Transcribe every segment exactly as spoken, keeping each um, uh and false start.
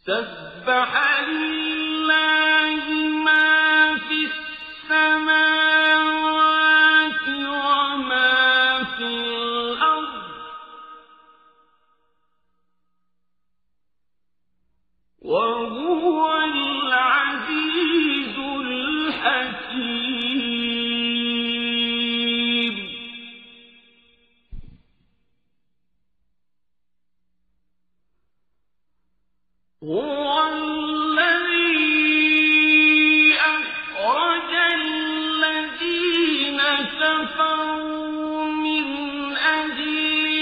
سبح لله ما في السماوات وما في الأرض وهو العزيز الحكيم. هو الذي أخرج الذين كفروا من أهل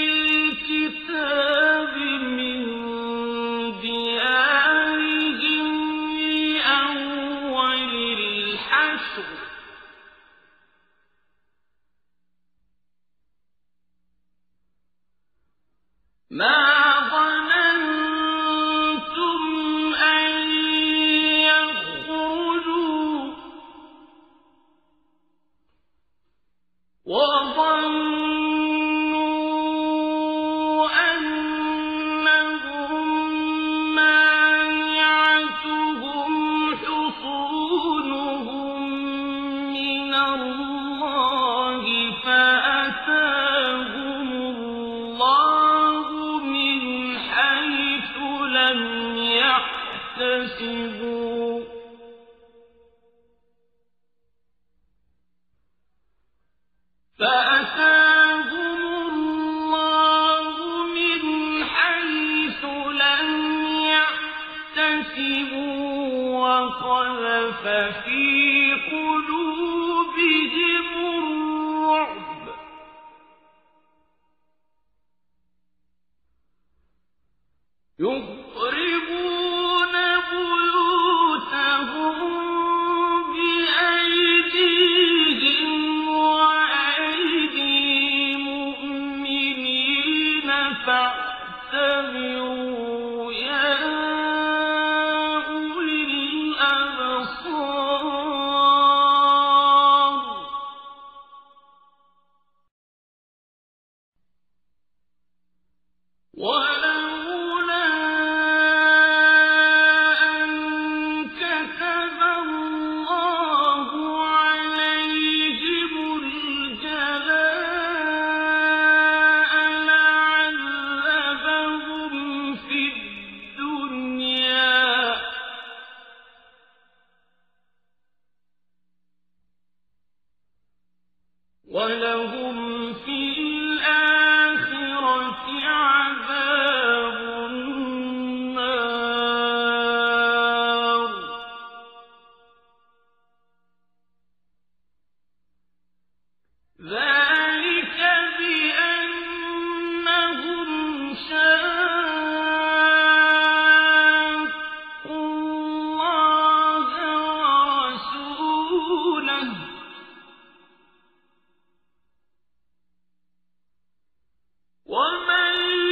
الكتاب من ديارهم لأول الحشر ما وظنوا أنهم مانعتهم حصونهم من الله فأتاهم الله من حيث لم يحتسبوا فأتاهم الله من حيث لم يحتسبوا وقذف في قلوبهم الرعب يخربون بيوتهم بأيديهم فاعتبروا يا أولي الأبصار ولولا أن كتب الله عليهم الجلاء في الدنيا ولهم في الآخرة عذاب النار ذلك بأنهم شاقوا الله ورسوله ومن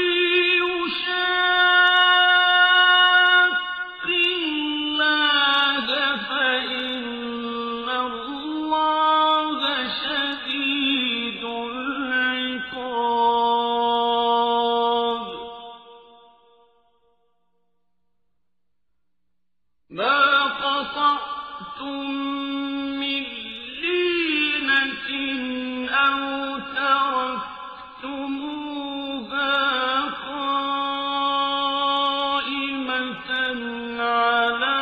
يشاق الله فإن الله شديد العقاب ما قطعتم من لينة أو تركتموها قائمة على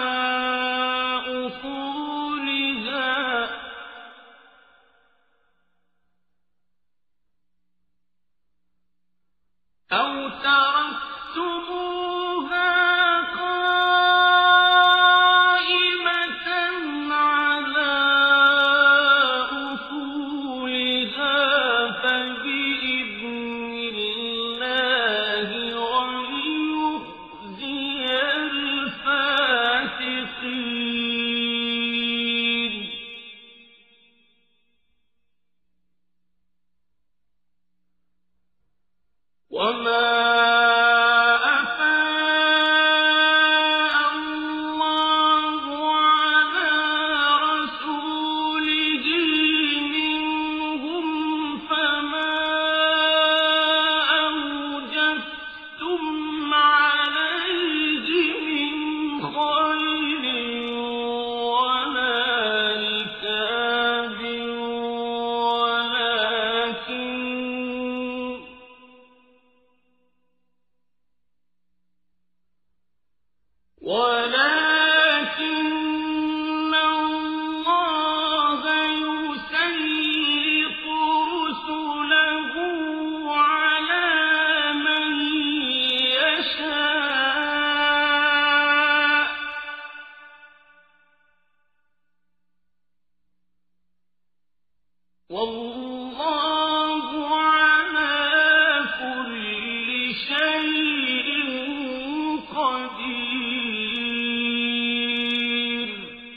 أصولها أو تركتموها قائمة على أصولها فبإذن الله وليخزي الفاسقين وما أفاء ولكن الله يسلط رسله على من يشاء والله على كل شيء قدير.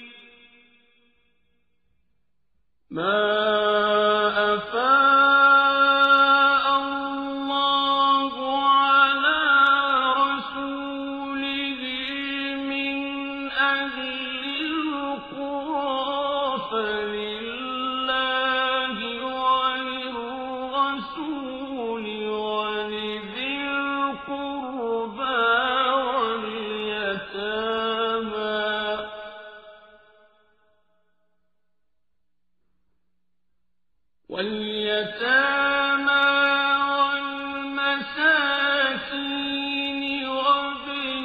ما أفاء الله على رسوله من أهل القرى فلله وللرسول ولذي القربى واليتامى واليتامى والمساكين وابن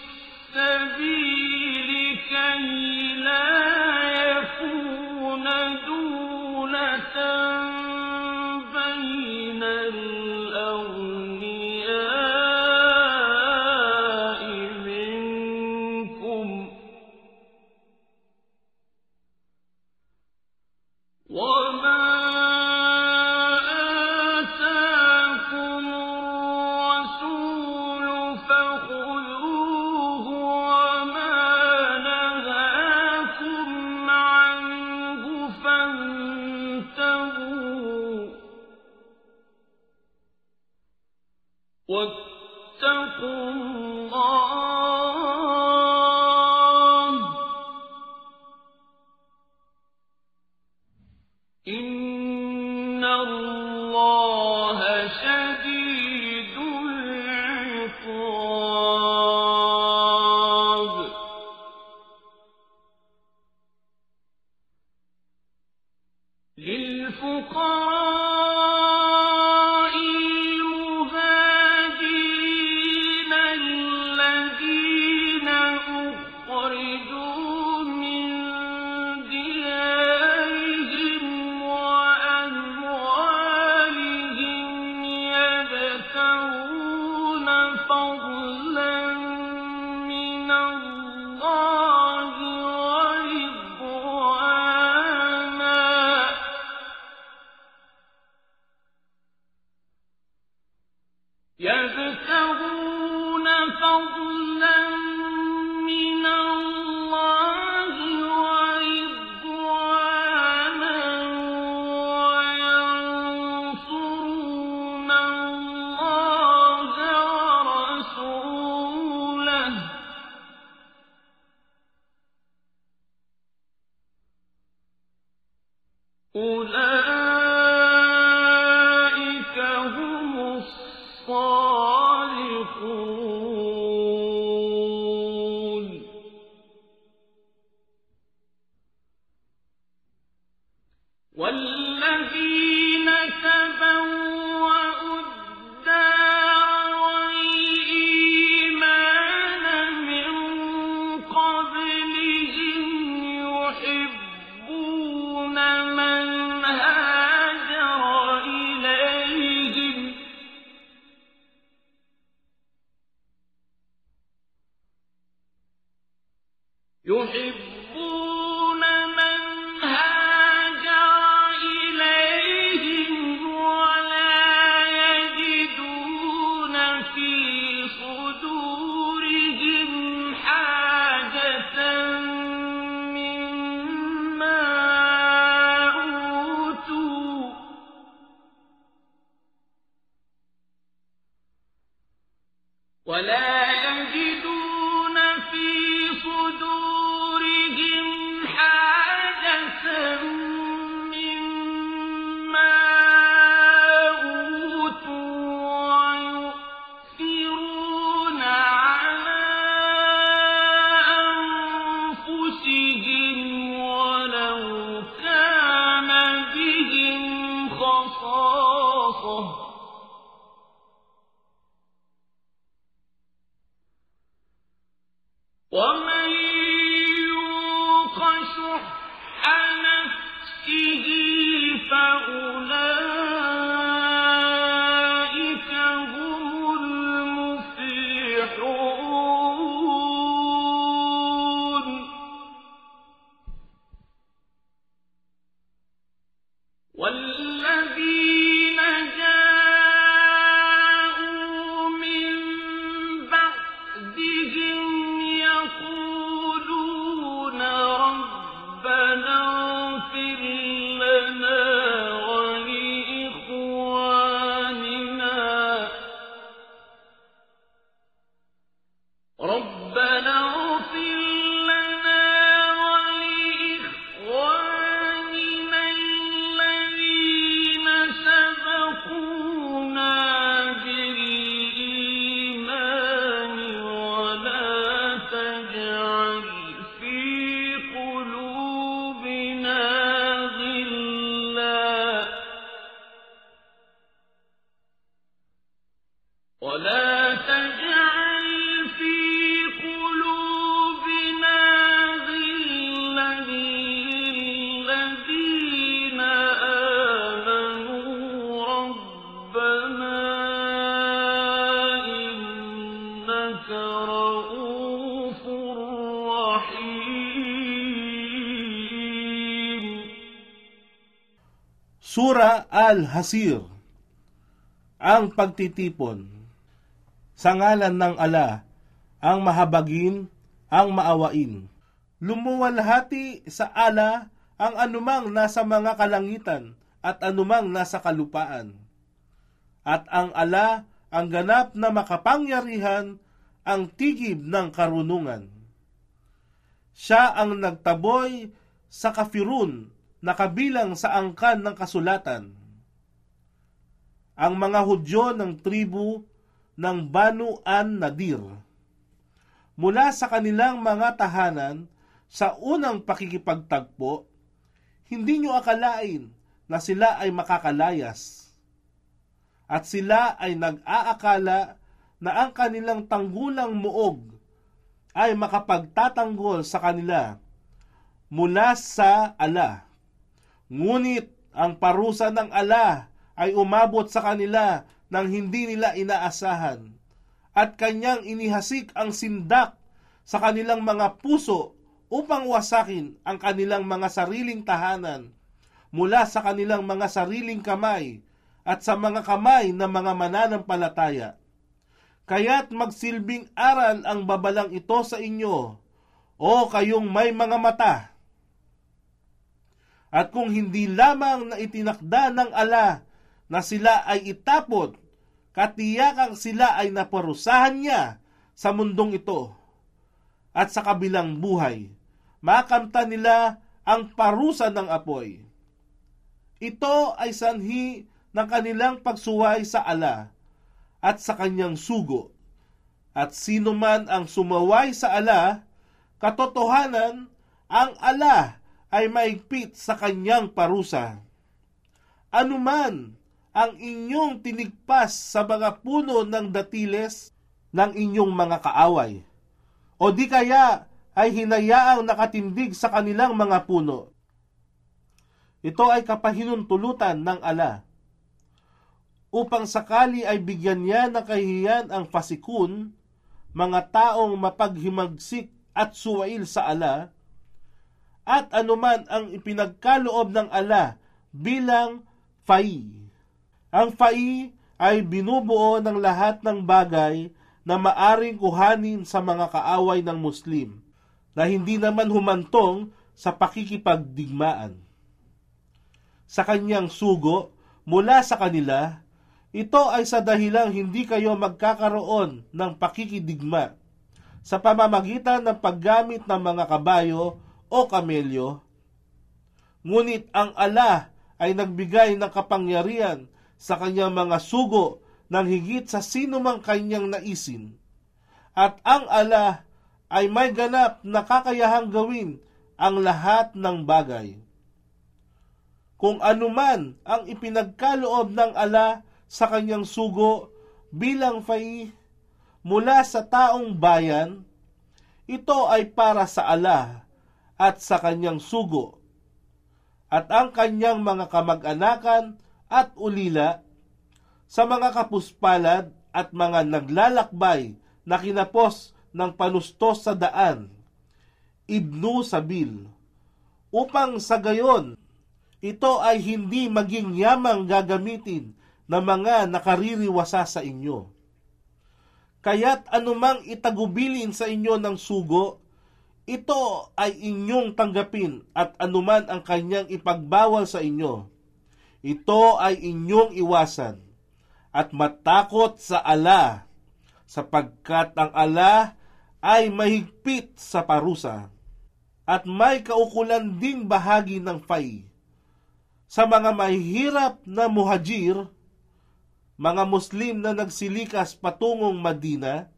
السبيل كي لا يكون دولة بين الأغنياء منكم وما آتاكم الرسول فخذوه وما نهاكم عنه فانتهوا واتقوا الله إن الله شديد العقاب. للفقراء المهاجرين الذين أخرجوا من ديارهم وأموالهم يبتغون فضلا من الله ورضوانا يبتغون فضلا من الله ورضوانا وينصرون الله ورسوله أولئك هم الصالحون. والذين تبوأوا الدار والإيمان من قبلهم يحبون من هاجر إليهم يحبون من هاجر إليهم ولا يجدون في صدورهم حاجة مما أوتوا ولا يجدون في صدورهم حاجة مما أوتوا ويؤثرون على أنفسهم ولو كان بهم خصاصة وَمَنْ يُوقَ شُحَّ نَفْسِهِ فَأُولَئِكَ هُمُ الْمُفْلِحُونَ. وَالَّذِينَ جَاءُوا مِن بَعْدِهِمْ يَقُولُونَ رَبَّنَا اغْفِرْ لَنَا وَلِإِخْوَانِنَا رَبَّنَا اغْفِرْ لَنَا وَلِإِخْوَانِنَا الَّذِينَ سَبَقُونَا بِالْإِيمَانِ وَلَا تَجْعَلْ فِي قُلُوبِنَا غِلًّا وَلَا تَجْعَلْ فِي قُلُوبِنَا غِلًّا لِّلَّذِينَ آمَنُوا رَبَّنَا إِنَّكَ رَءُوفٌ رَّحِيمٌ. Sura Al-Hasir, ang pagtitipon. Sa ngalan ng Ala, ang mahabagin, ang maawain. Lumuwalhati sa Ala ang anumang nasa mga kalangitan at anumang nasa kalupaan. At ang Ala ang ganap na makapangyarihan, ang tigib ng karunungan. Siya ang nagtaboy sa kafirun na kabilang sa angkan ng kasulatan. Ang mga Hudyo ng tribu ng Banu an-Nadir. Mula sa kanilang mga tahanan sa unang pakikipagtagpo, hindi nyo akalain na sila ay makakalayas. At sila ay nag-aakala na ang kanilang tanggulang muog ay makapagtatanggol sa kanila mula sa Ala. Ngunit ang parusa ng Ala ay umabot sa kanila nang hindi nila inaasahan, at kanyang inihasik ang sindak sa kanilang mga puso upang wasakin ang kanilang mga sariling tahanan mula sa kanilang mga sariling kamay at sa mga kamay ng mga mananampalataya. Kaya't magsilbing aral ang babalang ito sa inyo, o kayong may mga mata. At kung hindi lamang na itinakda ng Ala na sila ay itapon, katiyakang sila ay naparusahan niya sa mundong ito. At sa kabilang buhay, makamta nila ang parusa ng apoy. Ito ay sanhi ng kanilang pagsuway sa Ala at sa kanyang sugo. At sino man ang sumaway sa Ala, katotohanan, ang Ala ay maigpit sa kanyang parusa. Anuman ang inyong tinigpas sa mga puno ng datiles ng inyong mga kaaway, o di kaya ay hinayaang nakatindig sa kanilang mga puno. Ito ay kapahinuntulutan ng Ala, upang sakali ay bigyan niya ng kahihiyan ang fasikun, mga taong mapaghimagsik at suwail sa Ala, at anuman ang ipinagkaloob ng Ala bilang fai. Ang fai ay binubuo ng lahat ng bagay na maaring kuhanin sa mga kaaway ng Muslim na hindi naman humantong sa pakikipagdigmaan. Sa kanyang sugo mula sa kanila, ito ay sa dahilang hindi kayo magkakaroon ng pakikidigma sa pamamagitan ng paggamit ng mga kabayo o kamelyo. Ngunit ang Ala ay nagbigay ng kapangyarihan sa kanyang mga sugo ng higit sa sino mang kanyang naisin. At ang Ala ay may ganap na kakayahang gawin ang lahat ng bagay. Kung anuman ang ipinagkaloob ng Ala sa kanyang sugo bilang fai mula sa taong bayan, ito ay para sa ala at sa kanyang sugo, at ang kanyang mga kamag-anakan at ulila, sa mga kapuspalad at mga naglalakbay na kinapos ng panustos sa daan, Ibnu Sabil, upang sa gayon, ito ay hindi maging yamang gagamitin ng mga nakaririwasa sa inyo. Kaya't anumang itagubilin sa inyo ng sugo, ito ay inyong tanggapin, at anuman ang kanyang ipagbawal sa inyo, ito ay inyong iwasan, at matakot sa ala, sapagkat ang ala ay mahigpit sa parusa, at may kaukulan ding bahagi ng fay. Sa mga mahihirap na muhajir, mga Muslim na nagsilikas patungong Madina,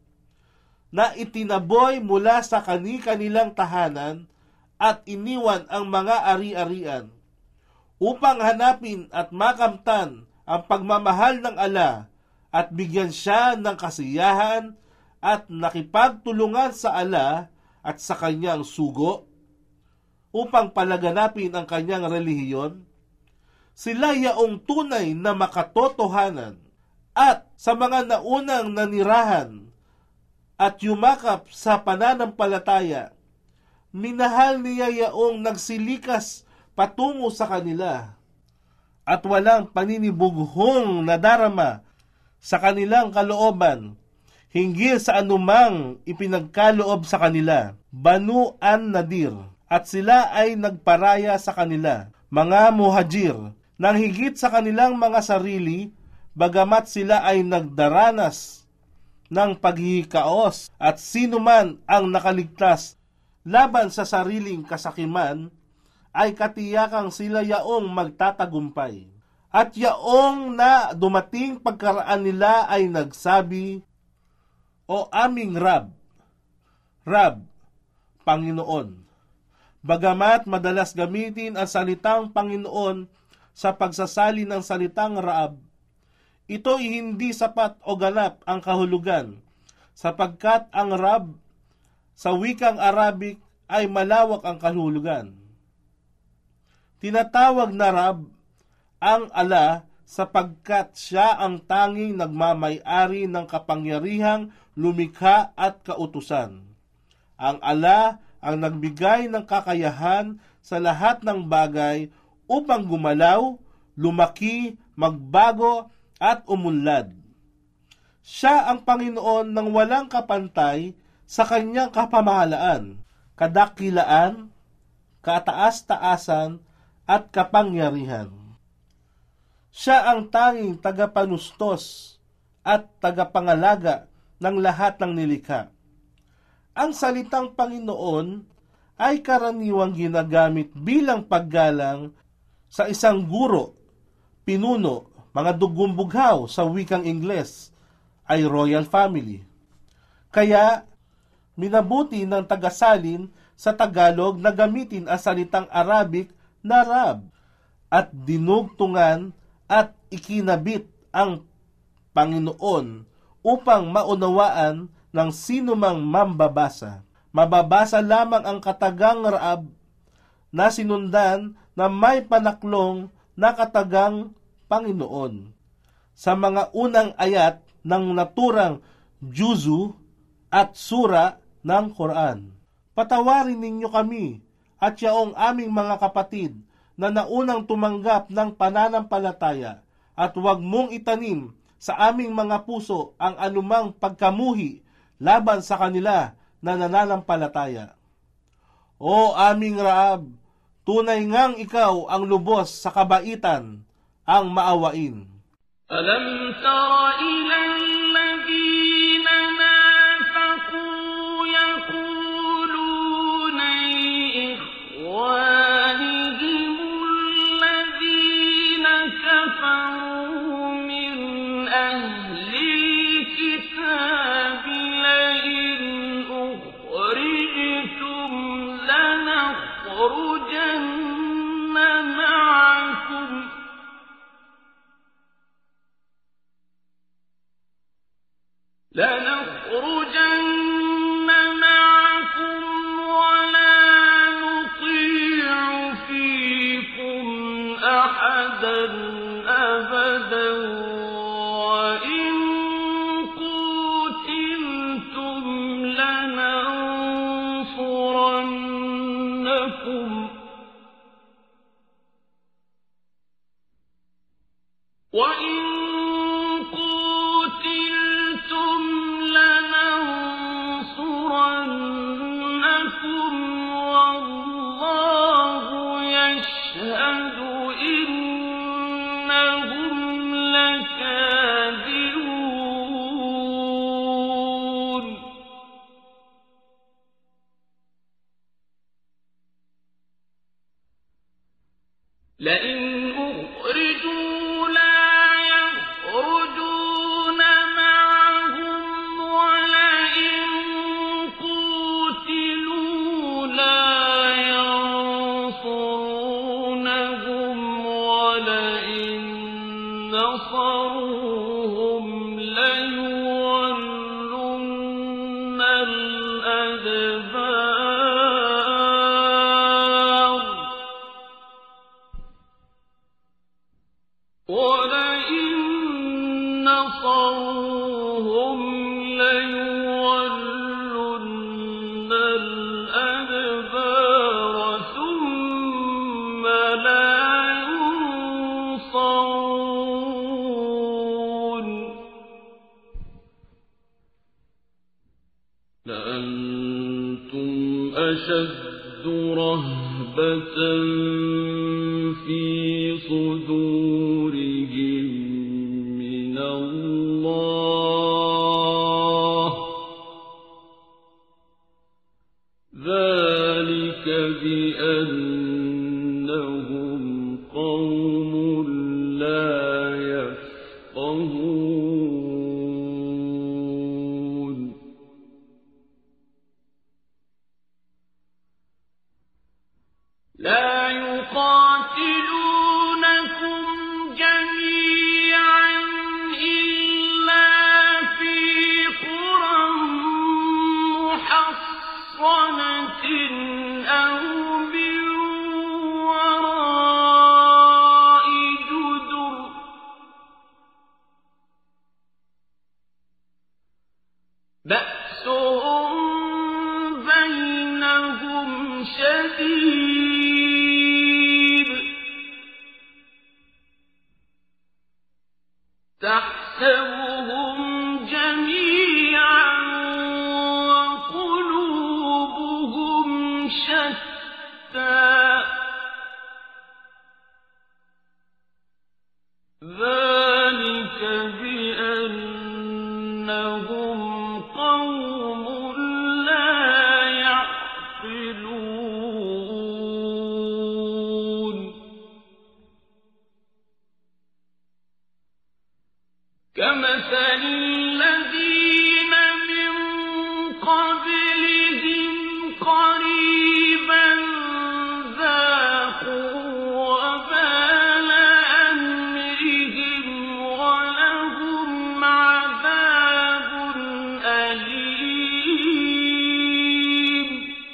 na itinaboy mula sa kani-kanilang tahanan at iniwan ang mga ari-arian, upang hanapin at makamtan ang pagmamahal ng ala at bigyan siya ng kasiyahan at nakipagtulungan sa ala at sa kanyang sugo, upang palaganapin ang kanyang relihiyon. Sila yaong tunay na makatotohanan, at sa mga naunang nanirahan at yumakap sa pananampalataya, minahal niya yaong nagsilikas patungo sa kanila, at walang paninibughong nadarama sa kanilang kalooban hinggil sa anumang ipinagkaloob sa kanila, Banu an-Nadir, at sila ay nagparaya sa kanila, mga muhajir, nang higit sa kanilang mga sarili, bagamat sila ay nagdaranas ng paghihikaos, at sino man ang nakaligtas laban sa sariling kasakiman, ay katiyakang sila yaong magtatagumpay. At yaong na dumating pagkaraan nila ay nagsabi, O aming Rab, Rab, Panginoon. Bagamat madalas gamitin ang salitang Panginoon sa pagsasali ng salitang Raab, ito ay hindi sapat o ganap ang kahulugan, sapagkat ang Rab sa wikang Arabic ay malawak ang kahulugan. Tinatawag na Rab ang ala sapagkat siya ang tanging nagmamay-ari ng kapangyarihang lumikha at kautusan. Ang ala ang nagbigay ng kakayahan sa lahat ng bagay upang gumalaw, lumaki, magbago, at umunlad. Siya ang Panginoon ng walang kapantay sa kanyang kapamahalaan, kadakilaan, kataas-taasan, at kapangyarihan. Siya ang tanging tagapanustos at tagapangalaga ng lahat ng nilikha. Ang salitang Panginoon ay karaniwang ginagamit bilang paggalang sa isang guro, pinuno, mga dugumbughaw sa wikang Ingles ay royal family. Kaya, minabuti ng tagasalin sa Tagalog na gamitin ang salitang Arabic na Rab at dinugtungan at ikinabit ang Panginoon upang maunawaan ng sino mang mambabasa. Mababasa lamang ang katagang Raab na sinundan na may panaklong na katagang Panginoon sa mga unang ayat ng naturang juzu at sura ng Quran. Patawarin ninyo kami at yaong aming mga kapatid na naunang tumanggap ng pananampalataya, at huwag mong itanim sa aming mga puso ang anumang pagkamuhi laban sa kanila na nananampalataya. O aming Raab, tunay ngang ikaw ang lubos sa kabaitan, ang maawain. Alam tara ila alladhina nafaqu yaquluna ikhwanihim alladhina kafaru min ahli kitab لئن أخرجتم لنخرجن معكم لنخرجن معكم معكم وإن قتلتم لننصرنكم والله يشهد إنهم لكاذبون لئن أخرجوا لا يخرجون معهم ولئن قوتلوا لا ينصرونهم ولئن نصروهم ليولن الأدبار ولئن نصروهم ليولن الأدبار ثم لا ينصرون لأنتم أشد رهبة في صدورهم من الله ذلك بأنهم قوم لا يفقهون لا يقاتلونكم جميعا إلا في قرى محصنة أو من وراء جدر بأسهم بينهم شديد تحسبهم جميعا وقلوبهم شتى ذلك بأنهم قوم لا يعقلون كمثل الذين من قبلهم قريبا ذاقوا وبال أمرهم ولهم عذاب أليم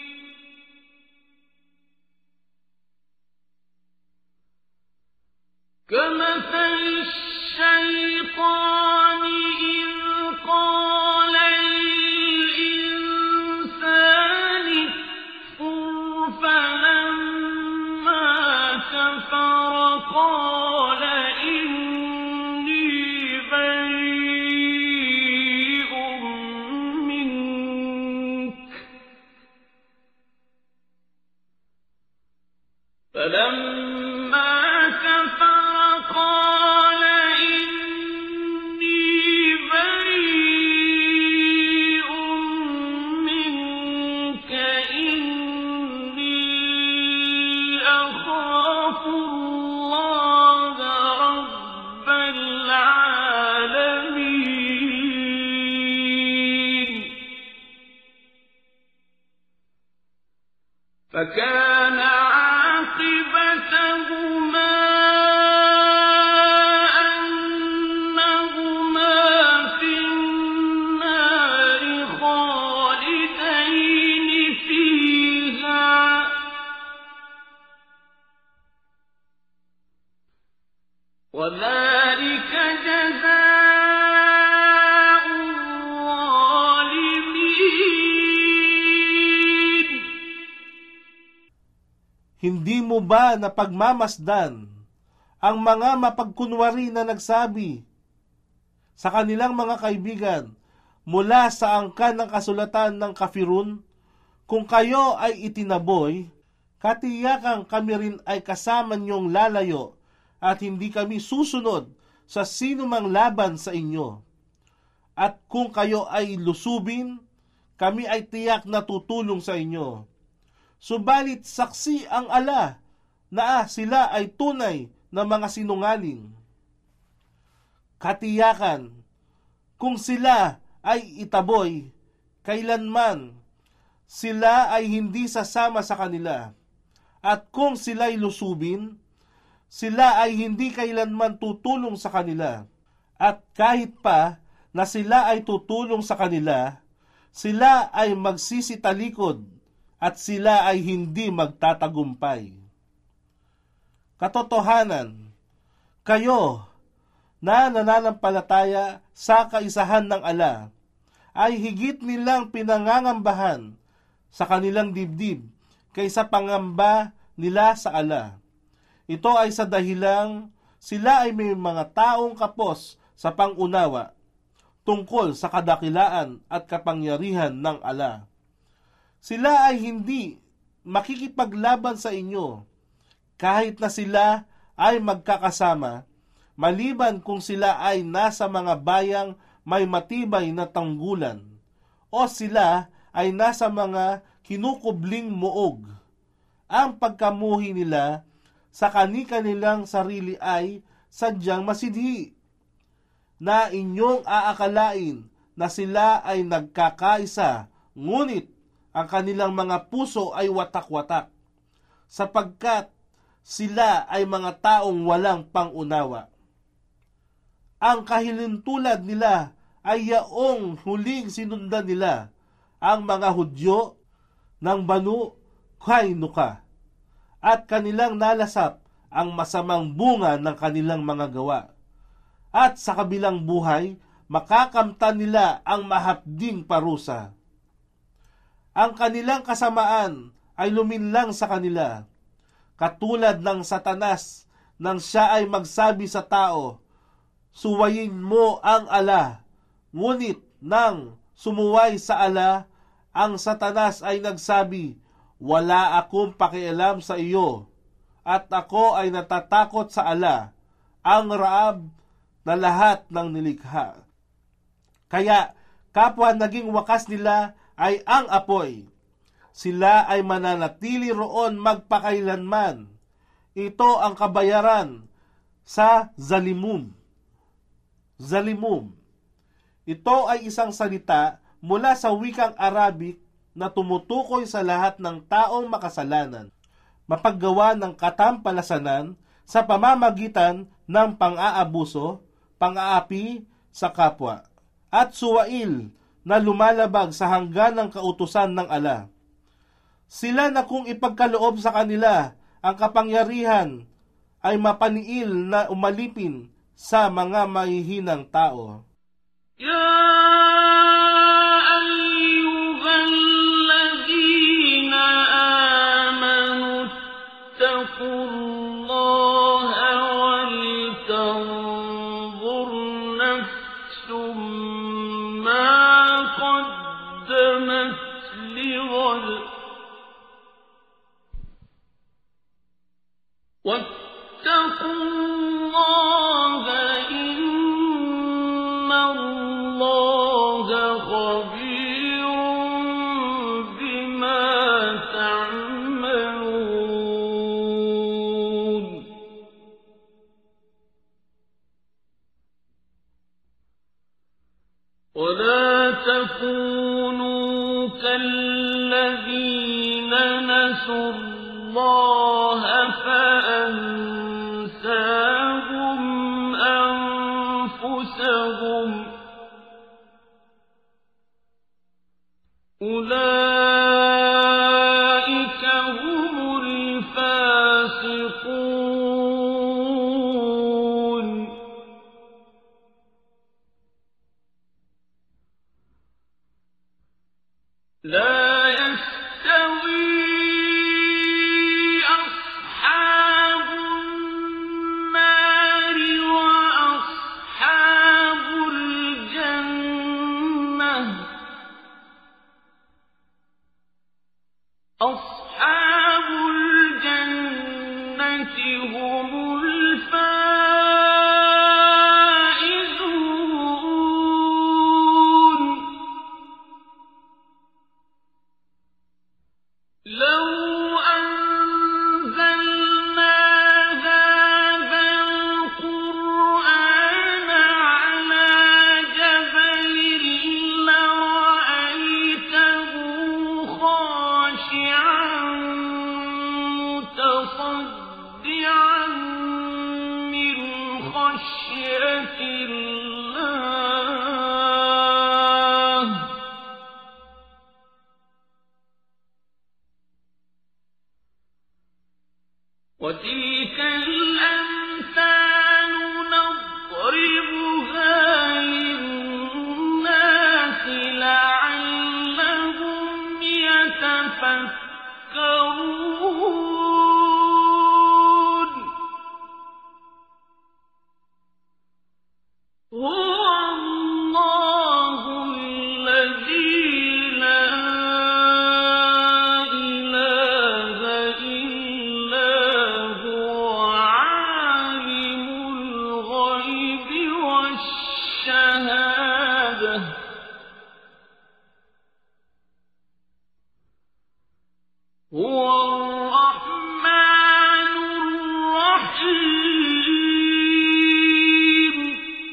كمثل الشيطان إذ قال للإنسان اكفر فلما كفر قال إني بريء منك فلما كفر قال إني بريء منك إني أخاف الله رب العالمين فكان عاقبتهما أنهما في النار خالدين فيها وذلك جزاء الظالمين Hindi mo ba napagmamasdan ang mga mapagkunwari na nagsabi sa kanilang mga kaibigan mula sa angkan ng kasulatan ng Kafirun, kung kayo ay itinaboy, katiyakang kami rin ay kasama niyong lalayo at hindi kami susunod sa sinumang laban sa inyo. At kung kayo ay lusubin, kami ay tiyak na tutulong sa inyo. Subalit saksi ang ala na sila ay tunay na mga sinungaling. Katiyakan, kung sila ay itaboy, kailanman sila ay hindi sasama sa kanila. At kung sila'y lusubin, sila ay hindi kailanman tutulong sa kanila. At kahit pa na sila ay tutulong sa kanila, sila ay magsisitalikod at sila ay hindi magtatagumpay. Katotohanan, kayo na nananampalataya sa kaisahan ng ala ay higit nilang pinangangambahan sa kanilang dibdib kaysa pangamba nila sa ala. Ito ay sa dahilang sila ay may mga taong kapos sa pangunawa tungkol sa kadakilaan at kapangyarihan ng ala. Sila ay hindi makikipaglaban sa inyo kahit na sila ay magkakasama, maliban kung sila ay nasa mga bayang may matibay na tanggulan o sila ay nasa mga kinukubling muog. Ang pagkamuhi nila sa kani-kanilang sarili ay sadyang masidhi, na inyong aakalain na sila ay nagkakaisa, ngunit ang kanilang mga puso ay watak-watak, sapagkat sila ay mga taong walang pangunawa. Ang kahilintulad nila ay yaong huling sinundan nila, ang mga Hudyo ng Banu Qaynuqa, at kanilang nalasap ang masamang bunga ng kanilang mga gawa. At sa kabilang buhay, makakamtan nila ang mahapding parusa. Ang kanilang kasamaan ay luminlang sa kanila, katulad ng Satanas nang siya ay magsabi sa tao, suwayin mo ang ala. Ngunit nang sumuway sa ala, ang Satanas ay nagsabi, wala akong pakialam sa iyo, at ako ay natatakot sa ala, ang Raab na lahat ng nilikha. Kaya kapwa naging wakas nila ay ang apoy. Sila ay mananatili roon magpakailanman. Ito ang kabayaran sa zalimum. Zalimum. Ito ay isang salita mula sa wikang Arabic na tumutukoy sa lahat ng taong makasalanan, mapaggawa ng katampalasanan sa pamamagitan ng pang-aabuso, pang-aapi sa kapwa, at suwail na lumalabag sa hangganang kautusan ng ala. Sila na kung ipagkaloob sa kanila ang kapangyarihan ay mapaniil na umalipin sa mga mahihinang tao. يا أيها الذين آمنوا اتقوا الله ولتنظر نفس ما قدمت لغد واتقوا الله إن الله خبير بما تعملون. ولا تكونوا كالذين نسوا الله فأنساهم أنفسهم أولئك هم الفاسقون. لا يستوي أصحاب الجنة هم الفائزون لو أنزلنا هذا القرآن على جبل لرأيته خاشعا متصدعا من خشية الله وتلك الأمثال نضربها للناس لعلهم يتفكرون هو الله الذي لا إله إلا هو عالم الغيب والشهادة هو الرحمن الرحيم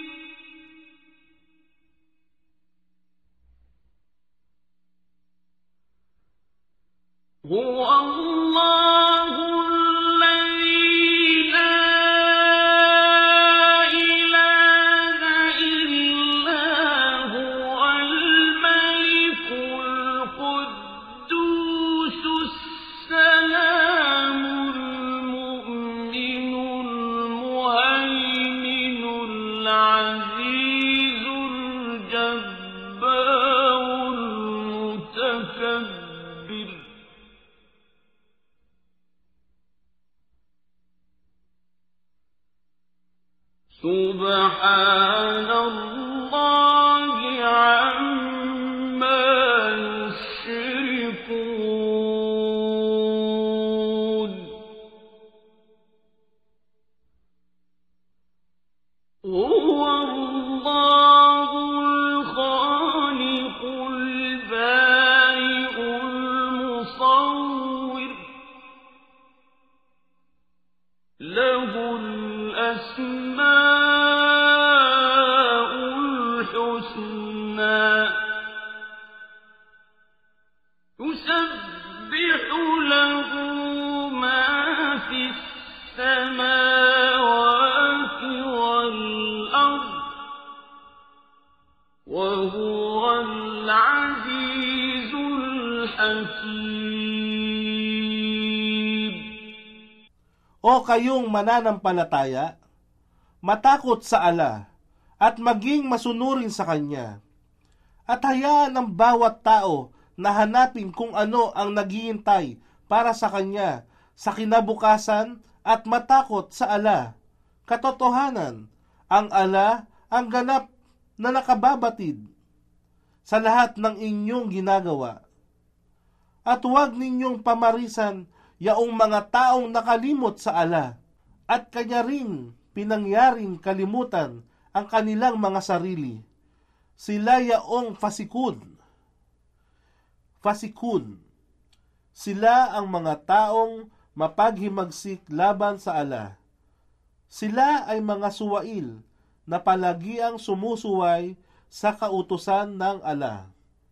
هو الله الذي لا إله إلا هو الملك القدوس السلام المؤمن المهيمن العزيز الجبار المتكبر سبحان الله عما يشركون هو الله الخالق البارئ المصور له الأسماء الحسنى يسبح له ما في السماوات والأرض وهو العزيز الحكيم. O kayong mananampalataya, matakot sa Allah at maging masunurin sa Kanya. At hayaan ang bawat tao na hanapin kung ano ang naghihintay para sa Kanya sa kinabukasan at matakot sa Allah. Katotohanan, ang Allah ang ganap na nakababatid sa lahat ng inyong ginagawa. At huwag ninyong pamarisan yaong mga taong nakalimot sa Allah at kanya rin pinangyaring kalimutan ang kanilang mga sarili. Sila yaong fasikun. Fasikun. Sila ang mga taong mapaghimagsik laban sa Allah. Sila ay mga suwail na palagiang sumusuway sa kautusan ng Allah.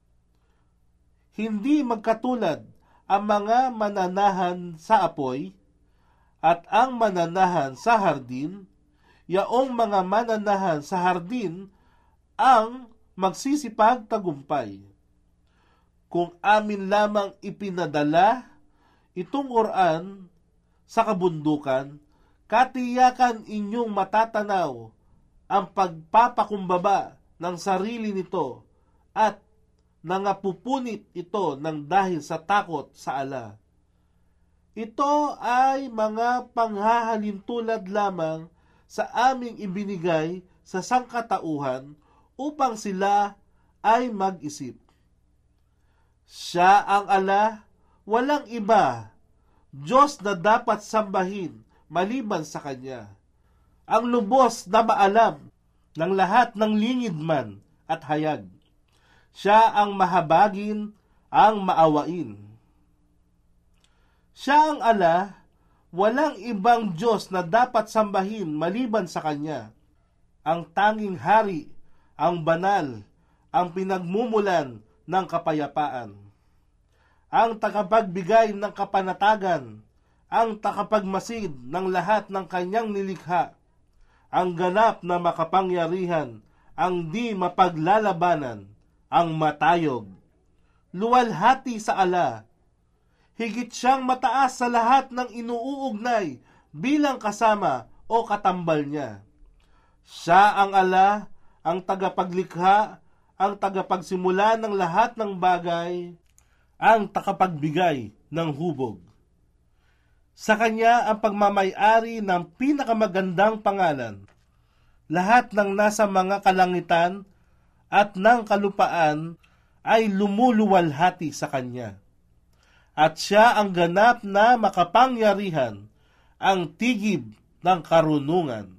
Hindi magkatulad ang mga mananahan sa apoy at ang mananahan sa hardin, yaong mga mananahan sa hardin ang magsisipag tagumpay. Kung amin lamang ipinadala itong Quran sa kabundukan, katiyakan inyong matatanaw ang pagpapakumbaba ng sarili nito at nangapupunit ito ng dahil sa takot sa Allah. Ito ay mga panghahalintulad lamang sa aming ibinigay sa sangkatauhan upang sila ay mag-isip. Siya ang Allah, walang iba Diyos na dapat sambahin maliban sa Kanya. Ang lubos na maalam ng lahat ng lingid man at hayag. Siya ang mahabagin, ang maawain. Siya ang ala, walang ibang Diyos na dapat sambahin maliban sa Kanya. Ang tanging hari, ang banal, ang pinagmumulan ng kapayapaan. Ang tagapagbigay ng kapanatagan, ang takapagmasid ng lahat ng Kanyang nilikha, ang ganap na makapangyarihan, ang di mapaglalabanan, ang matayog. Luwalhati sa ala, higit siyang mataas sa lahat ng inuugnay bilang kasama o katambal niya. Siya ang ala, ang tagapaglikha, ang tagapagsimula ng lahat ng bagay, ang takapagbigay ng hubog. Sa Kanya ang pagmamayari ng pinakamagandang pangalan. Lahat ng nasa mga kalangitan at ng kalupaan ay lumuluwalhati sa Kanya. At Siya ang ganap na makapangyarihan, ang tigib ng karunungan.